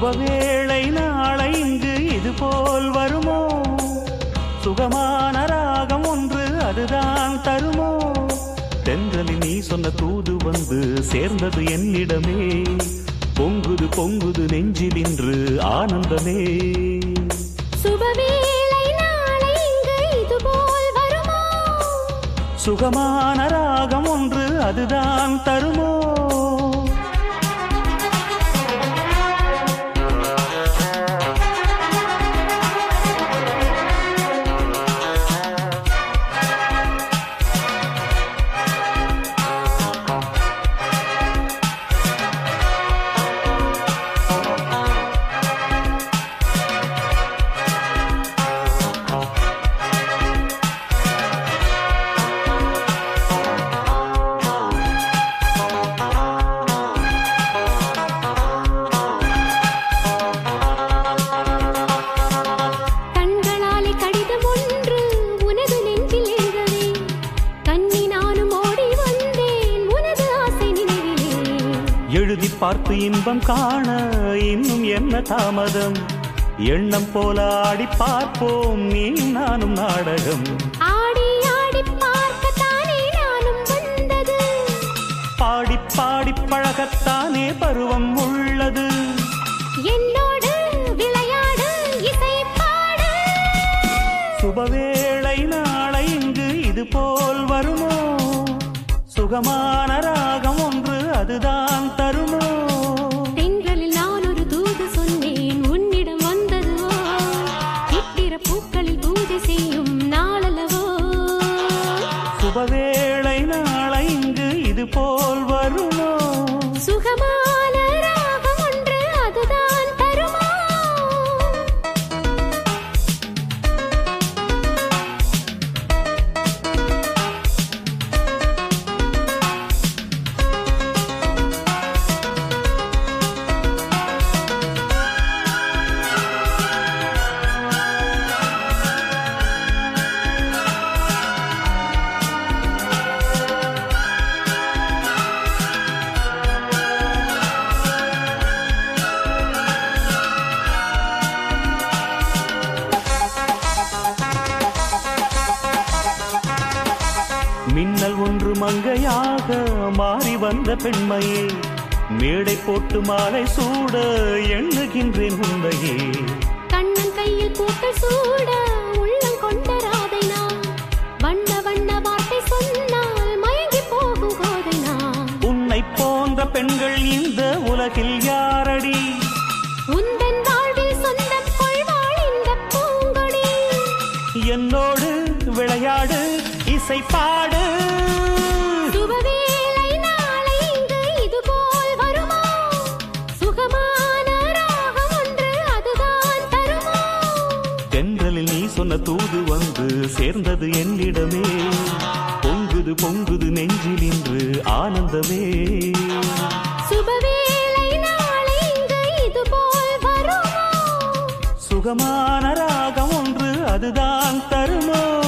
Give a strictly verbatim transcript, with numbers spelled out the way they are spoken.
சுபவேளை நாளை இங்கு இது போல் வருமோ சுகமான ராகம் ஒன்று அதுதான் தருமோ தென்றலில் நீ சொன்ன தூது வந்து சேர்ந்தது என்னிடமே பொங்குது பொங்குது நெஞ்சில் இன்று ஆனந்தமே சுபவேளை நாளை இங்கு இது போல் வருமோ சுகமான ராகம் ஒன்று அதுதான் தருமோ எழுதி பார்த்து இன்பம் காண இன்னும் என்ன தாமதம் எண்ணம் போல ஆடி பார்ப்போம் நீ நானும் நாடகம் ஆடி ஆடி பார்க்கத்தானே நானும் வந்தது பாடி பாடி பழகத்தானே பருவம் உள்ளது என்னோடு விளையாடு இசை பாடு சுபவேளை நாளை இங்கு இது போல் வருமோ சுகமான ராகம் ஒன்று அதுதான் தருமோ தென்றலில் நான் ஒரு தூது சொன்னேன் உன்னிடம் வந்ததுவோ இட்டிர பூக்களில் பூஜை செய்யும் நாளல்லவோ சுபவேளை நாளை இங்கு இது போல் வருமோ சுகமான ராகம் ஒன்று அதுதான் தருமோ மின்னல் ஒன்று மங்கையாக மாறி வந்த பெண்மையே மேடை போட்டு மாலை சூட எண்ணுகின்றேன் உண்மையே கண்ணன் கையில் பூக்கள் சூட உள்ளம் கொண்ட ராதை நான் வண்ண வண்ண வார்த்தை சொன்னால் மயங்கி போகும் கோதை நான் உன்னை போன்ற பெண்கள் இந்த உலகில் யாரடி உந்தன் வாழ்வில் சொந்தம் கொள்வாள் இந்த பூங்கொடி என்னோடு விளையாடு இசை பாடு சுபவேளை நாளை இங்கு இது போல் வருமோ சுகமான ராகம் ஒன்று அதுதான் தருமோ தென்றலில் நீ சொன்ன தூது வந்து சேர்ந்தது என்னிடமே பொங்குது பொங்குது நெஞ்சில் இன்று ஆனந்தமே சுபவேளை நாளை இங்கு இது போல் வருமோ சுகமான ராகம் ஒன்று அதுதான் தருமோ